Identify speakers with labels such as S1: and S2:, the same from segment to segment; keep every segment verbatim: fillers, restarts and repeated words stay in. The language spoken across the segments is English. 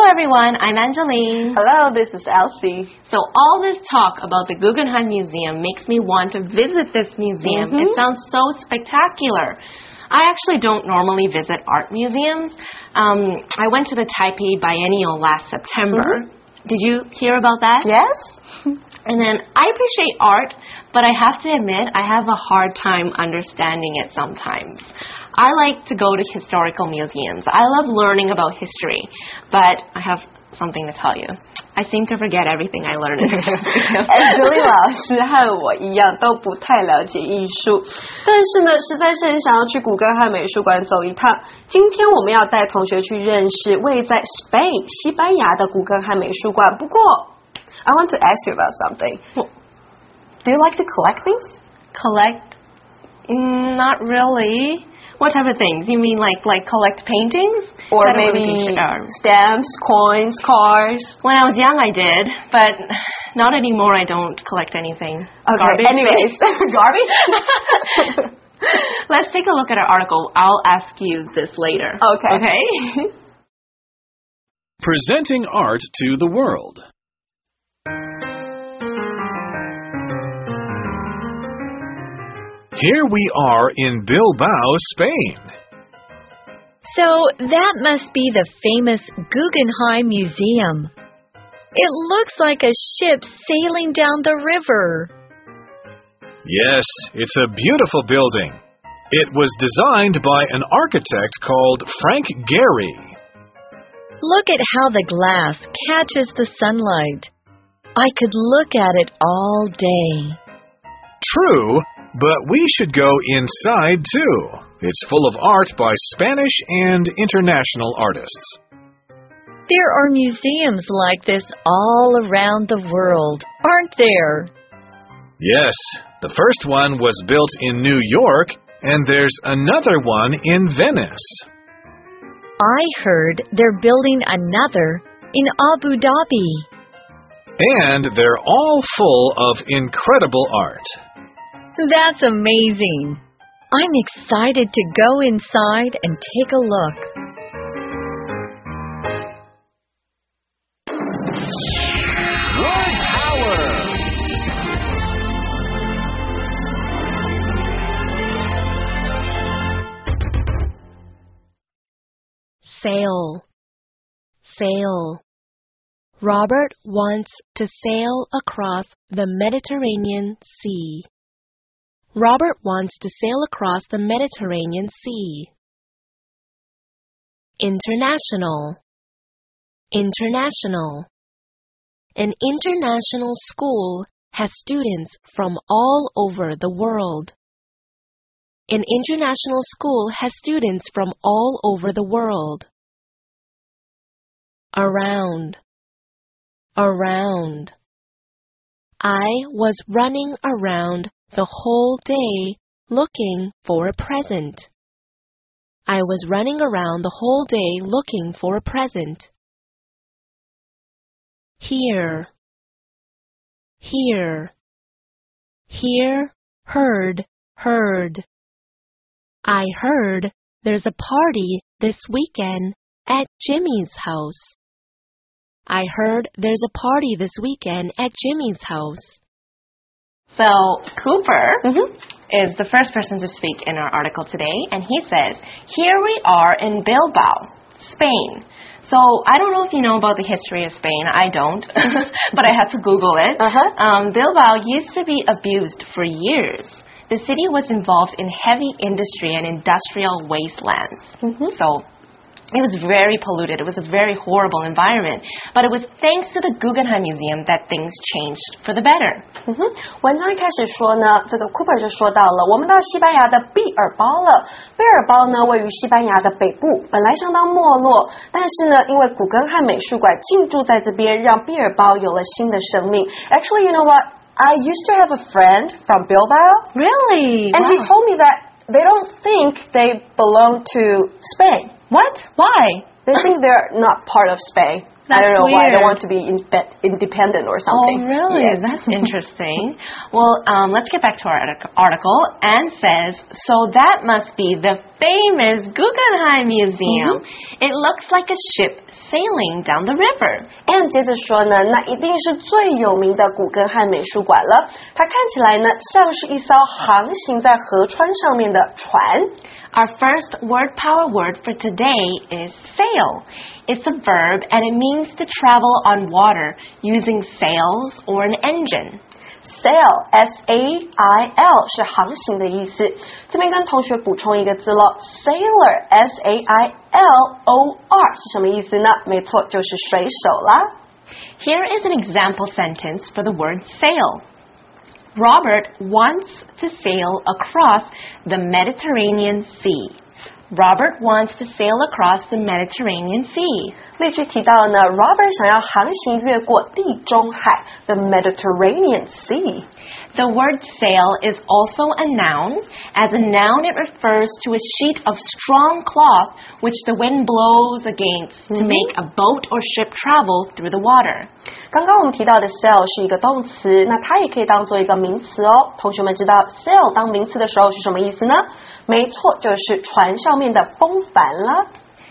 S1: everyone, I'm Angeline.
S2: Hello, this is Elsie.
S1: So all this talk about the Guggenheim Museum makes me want to visit this museum. Mm-hmm. It sounds so spectacular. I actually don't normally visit art museums. Um, I went to the Taipei Biennial last September. Mm-hmm. Did you hear about that?
S2: Yes.
S1: And then I appreciate art, but I have to admit I have a hard time understanding it sometimes. I like to go to historical museums. I love learning about history, but I have something to tell you. I seem to forget everything I learned in
S2: Angeline 老师和我一样都不太了解艺术，但是呢，实在是很想要去古根汉美术馆走一趟。今天我们要带同学去认识位在 Spain 西班牙的古根汉美术馆。不过 I want to ask you about something. Do you like to collect things?
S1: Collect? Mm, not really. What type of things? You mean like like collect paintings?
S2: Or maybe stamps, coins, cars?
S1: When I was young I did, but not anymore. I don't collect anything.
S2: Okay,
S1: garbage.
S2: Anyways.
S1: Garbage? Let's take a look at our article. I'll ask you this later.
S2: Okay.
S1: Okay?
S3: Presenting art to the world. Here we are in Bilbao, Spain.
S4: So that must be the famous Guggenheim Museum. It looks like a ship sailing down the river.
S3: Yes, it's a beautiful building. It was designed by an architect called Frank Gehry.
S4: Look at how the glass catches the sunlight. I could look at it all day.
S3: True. But we should go inside, too. It's full of art by Spanish and international artists.
S4: There are museums like this all around the world, aren't there?
S3: Yes. The first one was built in New York, and there's another one in Venice.
S4: I heard they're building another in Abu Dhabi.
S3: And they're all full of incredible art.
S4: That's amazing. I'm excited to go inside and take a look.
S3: Word power!
S5: Sail. Sail. Robert wants to sail across the Mediterranean Sea. Robert wants to sail across the Mediterranean Sea. International. International. An international school has students from all over the world. An international school has students from all over the world. Around. Around. I was running around the whole day looking for a present. I was running around the whole day looking for a present. Hear. Hear. Hear, heard, heard. I heard there's a party this weekend at Jimmy's house. I heard there's a party this weekend at Jimmy's house.
S1: So, Cooper
S2: mm-hmm.
S1: is the first person to speak in our article today, and he says, here we are in Bilbao, Spain. So, I don't know if you know about the history of Spain. I don't, but I had to Google it.
S2: Uh-huh.
S1: Um, Bilbao used to be abused for years. The city was involved in heavy industry and industrial wastelands.
S2: Mm-hmm.
S1: So, it was very polluted. It was a very horrible environment. But it was thanks to the Guggenheim Museum that things changed for the better.
S2: 嗯哼，文章一开始说呢，这个 Cooper 就说到了，我们到西班牙的毕尔包了。毕尔包呢，位于西班牙的北部，本来相当没落，但是呢，因为古根汉美术馆进驻在这边，让毕尔包有了新的生命。Actually, you know what? I used to have a friend from Bilbao.
S1: Really?
S2: And
S1: wow.
S2: he told me that they don't think they belong to Spain.
S1: What? Why?
S2: They think they're not part of Spain. I don't know
S1: weird.
S2: why. I don't want to be independent or something.
S1: Oh, really?
S2: Yes.
S1: That's interesting. Well, um, let's get back to our article. Anne says, so that must be the famous Guggenheim Museum.
S2: Mm-hmm.
S1: It looks like a ship sailing down the river.
S2: And 接着说呢，那一定是最有名的古根汉美术馆了。它看起来呢，像是一艘航行在河川上面的船。
S1: Our first word power word for today is sail. It's a verb and it means to travel on water using sails or an engine.
S2: Sail, S A I L 是航行的意思。这边跟同学补充一个字咯 Sailor, S A I L O R 是什么意思呢？没错，就是水手啦。
S1: Here is an example sentence for the word sail. Robert wants to sail across the Mediterranean Sea. Robert wants to sail across the Mediterranean Sea.
S2: 例句提到呢 Robert 想要航行越过地中海 the Mediterranean Sea.
S1: The word sail is also a noun. As a noun, it refers to a sheet of strong cloth which the wind blows against to make a boat or ship travel through the water.
S2: 刚刚我们提到的 sail 是一个动词，那它也可以当做一个名词哦。同学们知道 sail 当名词的时候是什么意思呢？没错，就是船上面的风帆啦。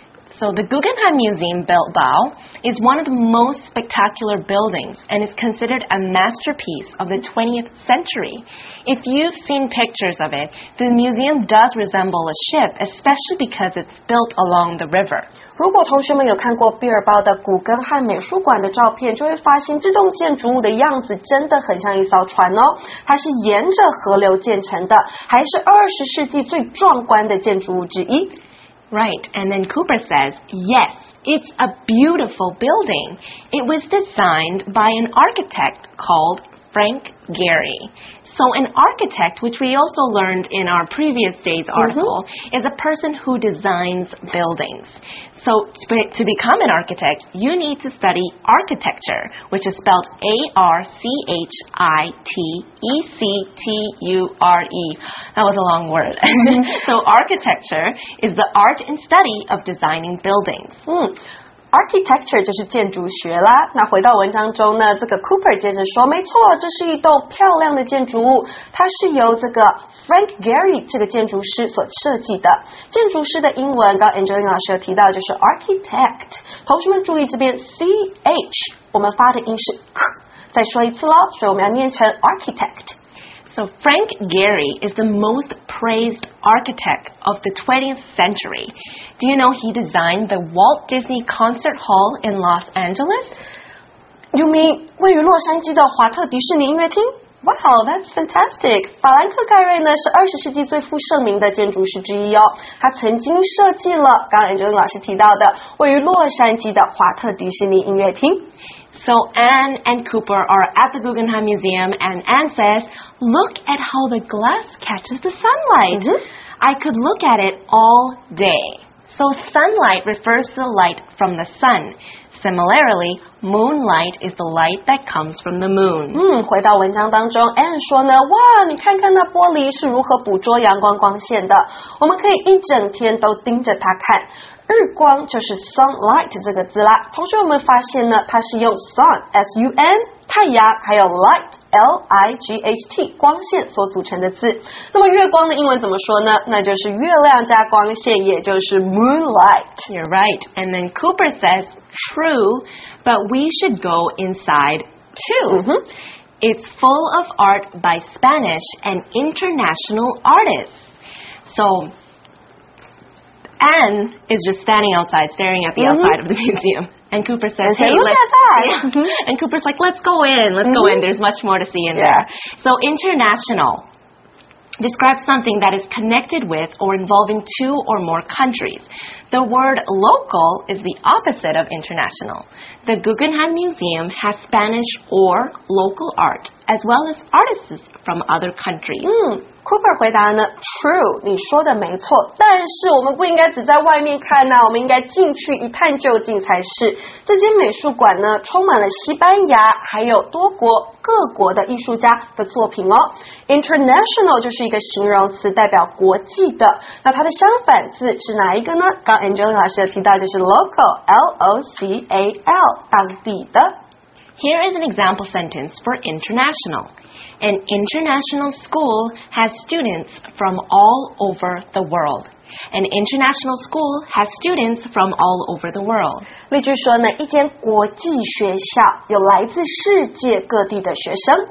S1: So the Guggenheim Museum Bilbao is one of the most spectacular buildings and is considered a masterpiece of the twentieth century. If you've seen pictures of it, the museum does resemble a ship, especially because it's built along the river.
S2: 如果同学们有看过毕尔包的古根汉美术馆的照片，就会发现这栋建筑物的样子真的很像一艘船哦。它是沿着河流建成的，还是二十世纪最壮观的建筑物之一。
S1: Right, and then Cooper says, yes, it's a beautiful building. It was designed by an architect called Frank Gehry. So an architect, which we also learned in our previous day's article, mm-hmm. is a person who designs buildings. So to, to become an architect, you need to study architecture, which is spelled A R C H I T E C T U R E. That was a long word. So architecture is the art and study of designing buildings.
S2: Mm. Architecture 就是建筑学啦。那回到文章中呢，这个 Cooper 接着说，没错，这是一栋漂亮的建筑物，它是由这个 Frank Gehry 这个建筑师所设计的。建筑师的英文，刚 Angelina 老师有提到，就是 architect。同学们注意这边 C H， 我们发的音是 k， 再说一次咯，所以我们要念成 architect。
S1: So Frank Gehry is the most praised architect of the twentieth century. Do you know he designed the Walt Disney Concert Hall in Los Angeles?
S2: You mean 位于洛杉矶的华特迪士尼音乐厅？Wow, that's fantastic! 法兰克盖瑞呢是二十世纪最负盛名的建筑师之一哦。他曾经设计了刚刚 Angelina 老师提到的位于洛杉矶的华特迪士尼音乐厅。
S1: So Anne and Cooper are at the Guggenheim Museum, and Anne says, "Look at how the glass catches the sunlight. Mm-hmm. I could look at it all day." So sunlight refers to the light from the sun. Similarly, moonlight is the light that comes from the moon.
S2: 嗯，回到文章当中 Anne 说呢，哇，你看看那玻璃是如何捕捉阳光光线的，我们可以一整天都盯着它看。日光就是 sunlight 这个字啦，同学我们发现呢，它是用 sun S U N 太阳还有 light L I G H T 光线所组成的字。那么月光的英文怎么说呢？那就是月亮加光线，也就是 moonlight.
S1: You're right. And then Cooper says, true, but we should go inside too. Mm-hmm. It's full of art by Spanish and international artists. So Anne is just standing outside staring at the mm-hmm. outside of the museum. And Cooper says, hey,
S2: look
S1: let's,
S2: at that.
S1: Yeah. And Cooper's like, let's go in, let's mm-hmm. go in. There's much more to see in
S2: yeah.
S1: there. So international describes something that is connected with or involving two or more countries. The word local is the opposite of international. The Guggenheim Museum has Spanish or local art, as well as artists from other countries.
S2: Mm. Cooper 回答呢 True, 你说的没错，但是我们不应该只在外面看啊，我们应该进去一探究竟才是。这间美术馆呢，充满了西班牙还有多国各国的艺术家的作品哦。International 就是一个形容词，代表国际的。那它的相反字是哪一个呢？刚 Angelina 老师有提到就是 local, L O C A L 当地的。
S1: Here is an example sentence for international. An international school has students from all over the world. An international school has students from all over the world.
S2: 例句说呢，一间国际学校有来自世界各地的学生。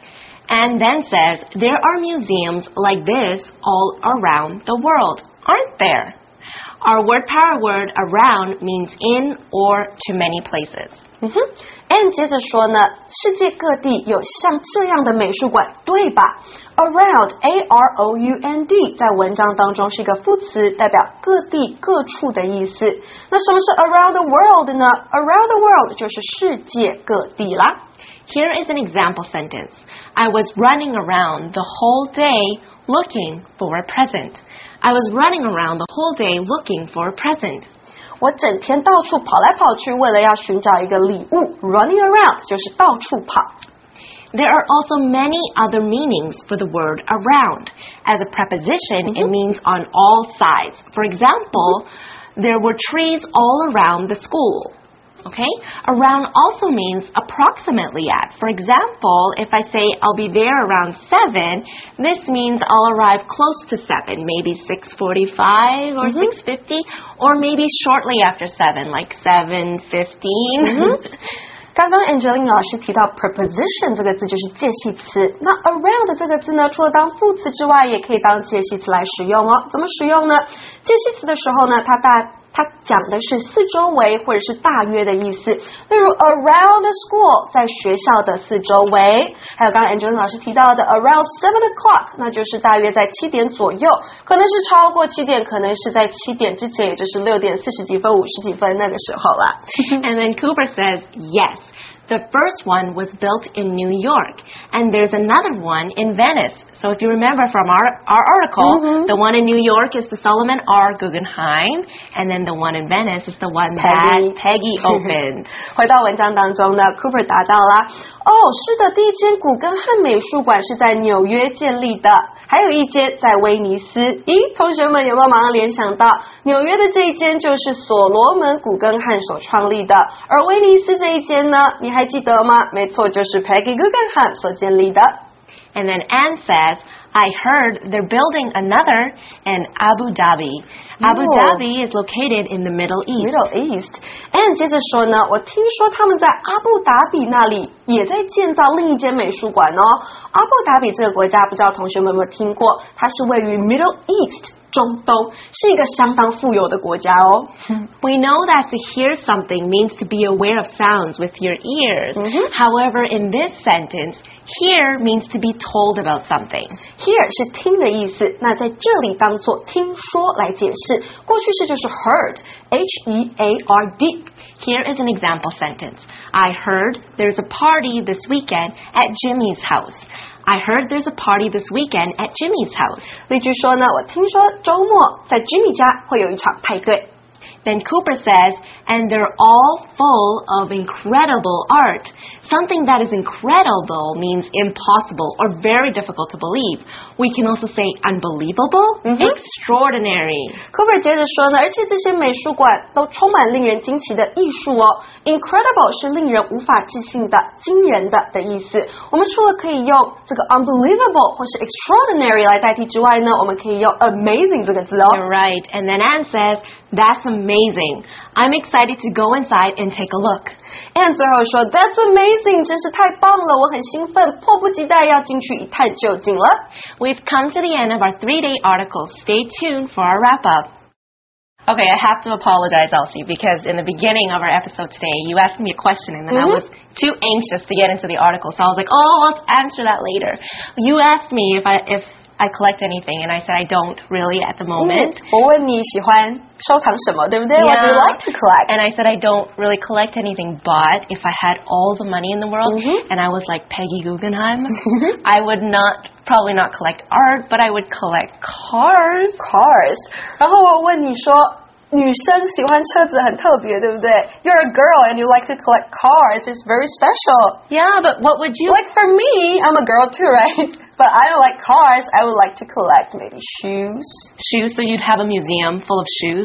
S1: And then says, there are museums like this all around the world, aren't there? Our word power word around means in or to many places.
S2: 嗯哼 ，and 接着说呢，世界各地有像这样的美术馆，对吧 ？Around, A R O U N D 在文章当中是一个副词，代表各地各处的意思。那什么是 around the world 呢 ？Around the world 就是世界各地啦。
S1: Here is an example sentence. I was running around the whole day looking for a present. I was running around the whole day looking for a present.
S2: 我整天到处跑来跑去，为了要寻找一个礼物。Running around 就是到处跑。
S1: There are also many other meanings for the word around. As a preposition, mm-hmm. it means on all sides. For example, mm-hmm. there were trees all around the school. Okay? Around also means approximately at. For example, if I say I'll be there around seven, this means I'll arrive close to seven, maybe six forty-five or mm-hmm. six fifty, or maybe shortly after seven, like seven fifteen.
S2: Mm-hmm. 刚刚 Angelina 老师提到 preposition 这个字就是介系词，那 around 这个字呢，除了当副词之外，也可以当介系词来使用哦。怎么使用呢？介系词的时候呢，它大它讲的是四周围或者是大约的意思，例如 around the school 在学校的四周围，还有刚刚 Angelina 老师提到的 around seven o'clock 那就是大约在七点左右，可能是超过七点，可能是在七点之前，也就是六点四十几分、五十几分那个时候啦。
S1: And then Cooper says, yes. The first one was built in New York, and there's another one in Venice. So if you remember from our, our article, mm-hmm. the one in New York is the Solomon R. Guggenheim, and then the one in Venice is the one Peggy. that Peggy opened.
S2: 回到文章当中呢 Cooper 答到啦，哦，是的，第一间古根汉美术馆是在纽约建立的，还有一间在威尼斯。咦，同学们有没有马上联想到纽约的这一间就是所罗门古根汉所创立的，而威尼斯这一间呢，你还记得吗？没错，就是 Peggy Guggenheim 所建立的。
S1: And then Anne says, I heard they're building another in Abu Dhabi. Abu
S2: oh.
S1: Dhabi is located in the Middle East.
S2: Middle East. And 接着说呢，我听说他们在阿布达比那里也在建造另一间美术馆哦。阿布达比这个国家，不知道同学们有没有听过？它是位于 Middle East。中东是一个相当富有的国家哦。
S1: We know that to hear something means to be aware of sounds with your ears.
S2: Mm-hmm.
S1: However, in this sentence, hear means to be told about something.
S2: Hear 是听的意思，那在这里当作听说来解释。过去式就是 heard, H E A R D.
S1: Here is an example sentence. I heard there's a party this weekend at Jimmy's house. I heard there's a party this weekend at Jimmy's house.
S2: 例句说呢，我听说周末在 Jimmy 家会有一场派对。
S1: Then Cooper says, and they're all full of incredible art. Something that is incredible means impossible or very difficult to believe. We can also say unbelievable,
S2: mm-hmm.
S1: extraordinary.
S2: Cooper 接着说呢，而且这些美术馆都充满令人惊奇的艺术哦。Incredible 是令人无法置信的、惊人的的意思。我们除了可以用这个 unbelievable 或是 extraordinary 来代替之外呢，我们可以用 amazing 这个字哦。
S1: You're right. And then Anne says, that's amazing. I'm excited to go inside and take a look.
S2: And 最后说 That's amazing, 真是太棒了，我很兴奋，迫不及待要进去一探究竟了。
S1: We've come to the end of our three-day article. Stay tuned for our wrap-up. Okay, I have to apologize, Elsie, because in the beginning of our episode today, you asked me a question, and then mm-hmm. I was too anxious to get into the article, so I was like, oh, let's answer that later. You asked me if I if I collect anything, and I said I don't really at the moment.
S2: 我问你喜欢收藏什么，对不对？
S1: Yeah.
S2: What do you like to collect?
S1: And I said I don't really collect anything, but if I had all the money in the world,
S2: mm-hmm.
S1: and I was like Peggy Guggenheim, I would not, probably not collect art, but I would collect cars.
S2: Cars. 然后我问你说，女生喜欢车子很特别，对不对？ You're a girl and you like to collect cars. It's very special.
S1: Yeah, but what would you...
S2: Like for me, I'm a girl too, right? But I don't like cars. I would like to collect maybe shoes.
S1: Shoes, so you'd have a museum full of shoes?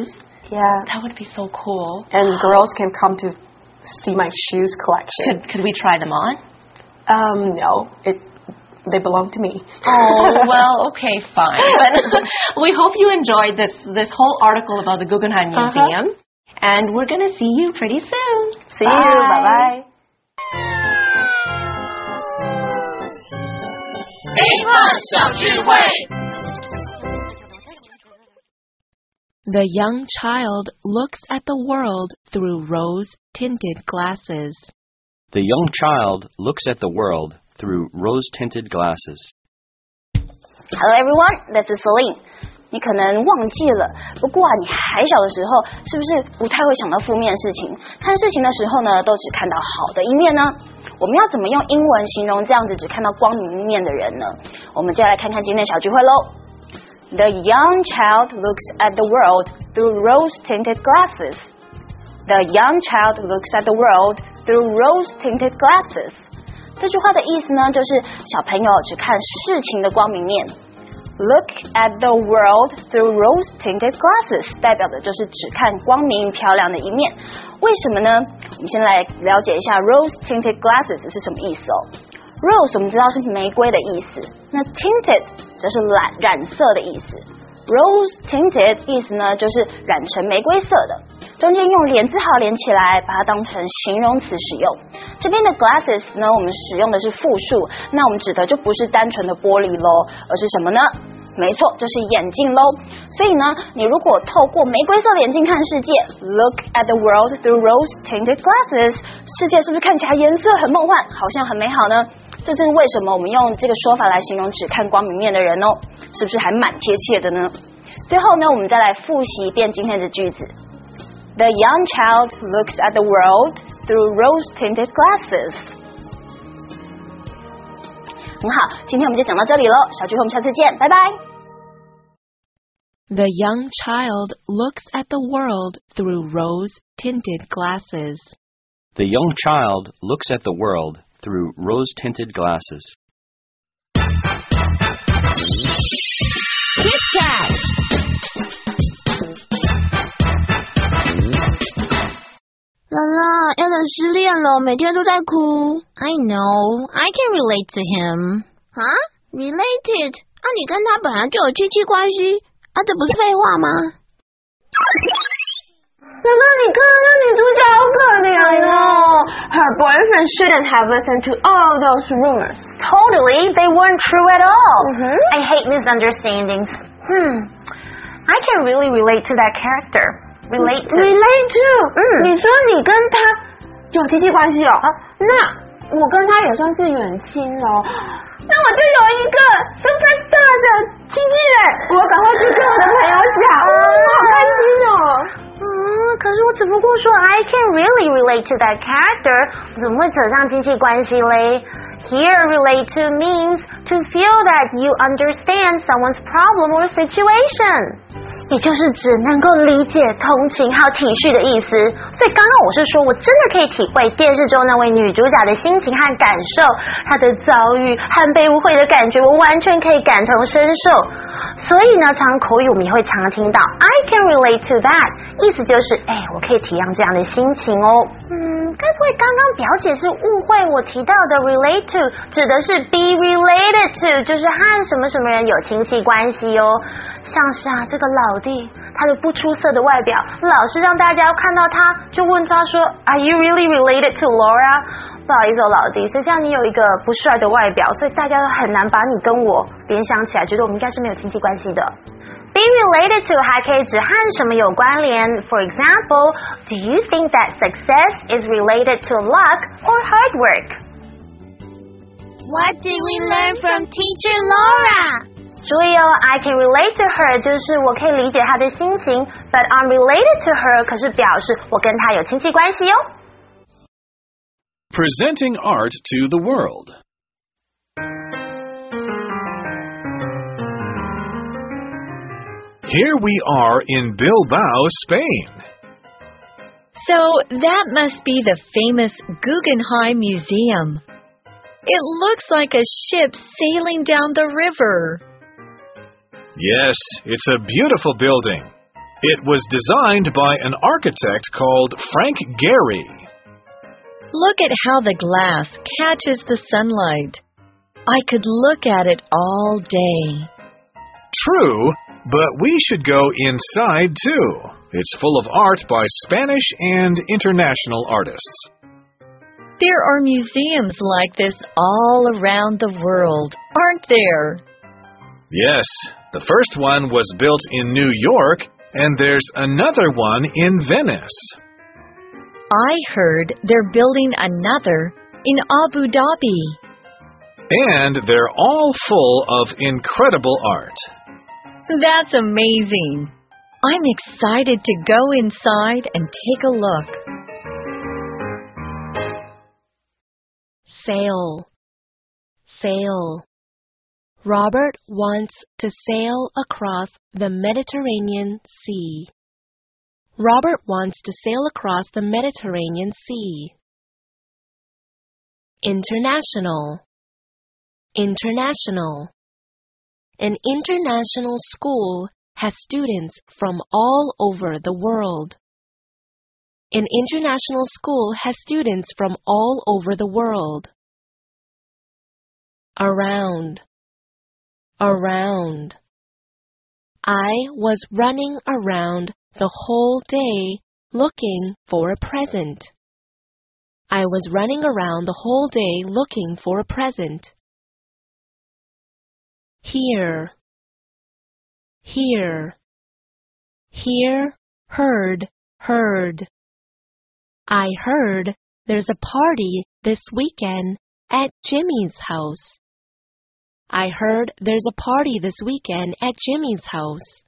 S2: Yeah.
S1: That would be so cool.
S2: And girls can come to see my shoes collection.
S1: Could, could we try them on?
S2: Um, no. It They belong to me.
S1: Oh, well, okay, fine. But we hope you enjoyed this, this whole article about the Guggenheim Museum. Uh-huh. And we're going to see you pretty soon.
S2: See Bye. you. Bye-bye.
S5: The young child looks at the world through rose-tinted glasses.
S6: The young child looks at the world through rose-tinted glasses.
S7: Hello everyone, this is Celine. 你可能忘记了，不过啊，你还小的时候，是不是不太会想到负面事情？看事情的时候呢，都只看到好的一面呢？我们要怎么用英文形容这样子只看到光明面的人呢？我们就要来看看今天的小聚会喽。The young child looks at the world through rose-tinted glasses. The young child looks at the world through rose-tinted glasses. 这句话的意思呢，就是小朋友只看事情的光明面。Look at the world through rose-tinted glasses 代表的就是只看光明漂亮的一面。为什么呢？我们先来了解一下 rose-tinted glasses 是什么意思哦。Rose 我们知道是玫瑰的意思，那 tinted 则是染染色的意思。Rose-tinted 意思呢，就是染成玫瑰色的。中间用连字号连起来，把它当成形容词使用。这边的 glasses 呢，我们使用的是复数，那我们指的就不是单纯的玻璃咯，而是什么呢？没错，就是眼镜咯。所以呢，你如果透过玫瑰色的眼镜看世界 ，Look at the world through rose-tinted glasses， 世界是不是看起来颜色很梦幻，好像很美好呢？这正是为什么我们用这个说法来形容只看光明面的人哦，是不是还蛮贴切的呢？最后呢，我们再来复习一遍今天的句子。The young child looks at the world through rose-tinted glasses. 很好，今天我们就讲到这里了，小聚会我们下次见，拜拜。
S5: The young child looks at the world through rose-tinted glasses.
S6: The young child looks at the world through rose-tinted glasses.
S4: Chit chat.
S8: Lala, Ellen 失恋了，每天都在哭。I know, I can relate to him. 啊 ？Related？ 啊，你跟他本来就有亲戚关系，啊，这不是废话吗？
S2: 妈妈，你看那女主角好可怜哦。Her boyfriend shouldn't have listened to all those rumors.
S7: Totally, they weren't true at all.
S2: Mm-hmm.
S7: I hate misunderstandings. Hmm, I can really relate to that character.Relate to.
S2: Relate to.
S7: 嗯，
S2: 你说你跟他有亲戚关系哦？啊，那我跟他也算是远亲哦。那我就有一个 superstar 的经纪人，我赶快去跟我的朋友讲，哦，好开心哦。
S7: 嗯，可是我只不过说 I can really relate to that character， 怎么会扯上亲戚关系嘞？Here, relate to means to feel that you understand someone's problem or situation.也就是指能够理解、同情还有体恤的意思。所以刚刚我是说我真的可以体会电视中那位女主角的心情和感受，她的遭遇和被误会的感觉，我完全可以感同身受。所以呢，常口语我们也会常听到 I can relate to that， 意思就是哎，我可以体谅这样的心情哦。嗯，该不会刚刚表姐是误会我提到的 relate to 指的是 be related to， 就是和什么什么人有亲戚关系哦。像是啊，这个老弟，他的不出色的外表，老是让大家看到他就问他说 Are you really related to Laura？ 不好意思哦，老弟，谁叫你有一个不帅的外表，所以大家都很难把你跟我联想起来，觉得我们应该是没有亲戚关系的。Be related to 还可以指和什么有关联。For example, do you think that success is related to luck or hard work?
S8: What did we learn from Teacher Laura?
S7: 注意哦 I can relate to her 就是我可以理解她的心情 But I'm related to her 可是表示我跟她有亲戚关系哦。
S3: Presenting art to the world. Here we are in Bilbao, Spain.
S4: So that must be the famous Guggenheim Museum. It looks like a ship sailing down the river.
S3: Yes, it's a beautiful building. It was designed by an architect called Frank Gehry.
S4: Look at how the glass catches the sunlight. I could look at it all day.
S3: True, but we should go inside too. It's full of art by Spanish and international artists.
S4: There are museums like this all around the world, aren't there?
S3: Yes, the first one was built in New York, and there's another one in Venice.
S4: I heard they're building another in Abu Dhabi.
S3: And they're all full of incredible art.
S4: That's amazing. I'm excited to go inside and take a look.
S5: Sail, sail. Robert wants to sail across the Mediterranean Sea. Robert wants to sail across the Mediterranean Sea. International, international. An international school has students from all over the world. An international school has students from all over the world. Around, around. I was running around the whole day looking for a present. I was running around the whole day looking for a present. Hear, hear. Hear, heard, heard. I heard there's a party this weekend at Jimmy's house. I heard there's a party this weekend at Jimmy's house.